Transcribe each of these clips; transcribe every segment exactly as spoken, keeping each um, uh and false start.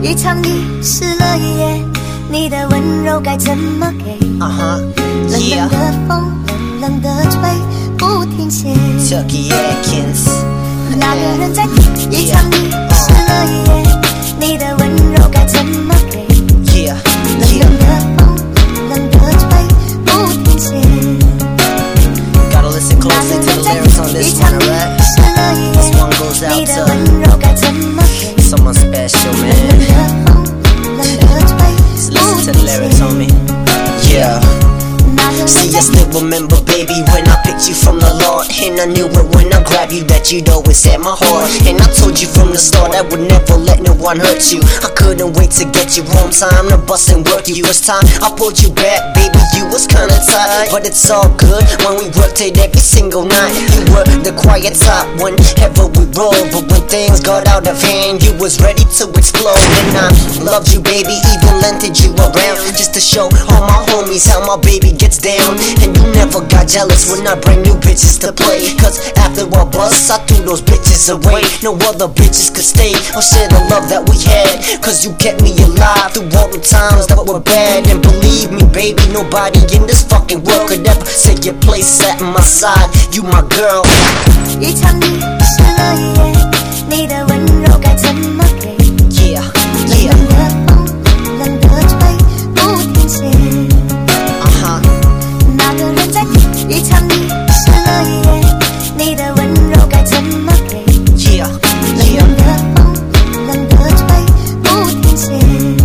一场雨湿了一夜，你的温柔该怎么给？ Uh huh. 冷 Yeah. 冷的风，冷冷的吹，不停歇。 Chucky Atkins. 那个人在一场雨湿了一夜，你的温柔该怎么给？ Yeah. 冷 Yeah. 冷的风，冷冷的吹，不停歇。 Gotta listen closely to the lyrics on this one, alright? This one goes out 你的 to 温柔该怎么给？ someone special, 冷 man. 的风，冷的吹， Listen to the lyrics, homie. Yeah. See, I still remember, baby, when I picked you from the Lord. And I knew it when I grabbed you that you'd always have my heart. And I told you from the start I would never let no one hurt you. I couldn't wait to get you home time to bust and work you. It's time I pulled you back, baby, you was kinda tired. But it's all good when we worked it every single night. You were the quiet type whenever we rolled. But when things got out of hand, you was ready to explode. And I loved you, baby, even lended you around, just to show all my homies how my baby gets down. And you never got jealous when I bring new bitches to play. Cause after I bust, I threw those bitches away. No other bitches could stay or share the love that we had. Cause you kept me alive through all the times that were bad. And believe me, baby, nobody in this fucking world could ever take your place at my side. You my girl. 一场雨湿了一夜，你的温柔该怎么给？ Yeah, 冷 yeah. 冷的风，冷的吹，不停歇。 Uh-huh. 那个人在一场雨湿了一夜，你的温柔该怎么给？ Yeah, 冷 yeah. 冷的风，冷的吹，不停歇。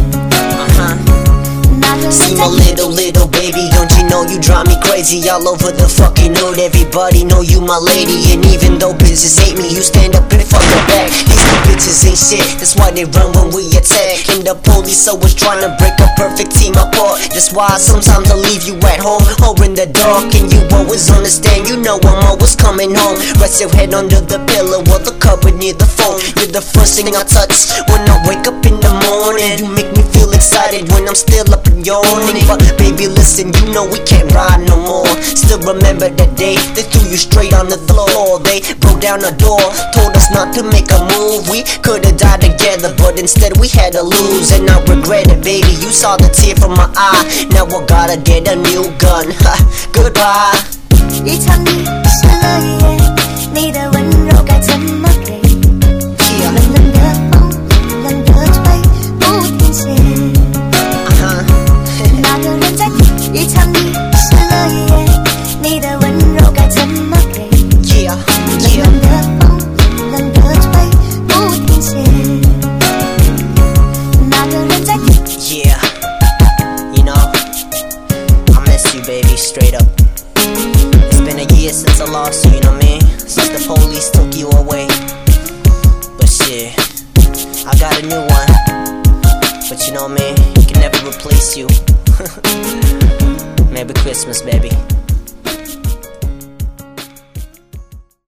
Uh-huh. 那个人 See 在 my little, little baby, don't you know you drive me crazy all over the fucking hood. Everybody know you my lady. And even though bitches hate me, you stand up and fuck her back. These two bitches ain't shit, that's why they run when we attack. And the police always trying to break a perfect team apart. That's why sometimes I leave you at home or in the dark. And you always understand, you know I'm always coming home. Rest your head under the pillow or the cupboard near the phone. You're the first thing I touch when I wake up in the morning. You make me feel excited when I'm still up and yawning. But baby listen, you know we can't ride no more. Still remember that day they threw you straight on the floor. They broke down the door, told us not to make a move. We could've died together, but instead we had to lose. And I regret it, baby, you saw the tear from my eye. Now I gotta get a new gun, ha, goodbye. 一场雨湿了一夜，你的温柔该怎么给？ Yeah, 冷冷的风，冷的吹，不停歇。 uh-huh. 那个人在一场雨湿了一夜，你的温柔该怎么给？ Yeah, 冷 yeah. 冷的风，冷的吹，不停歇。那个人在 Yeah, you know, I miss you, baby, straight up. It's been a year since I lost you, you know what I mean? Since the police took you away. But shit, I got a new one. But you know what I mean? He can never replace you. Merry Christmas, baby.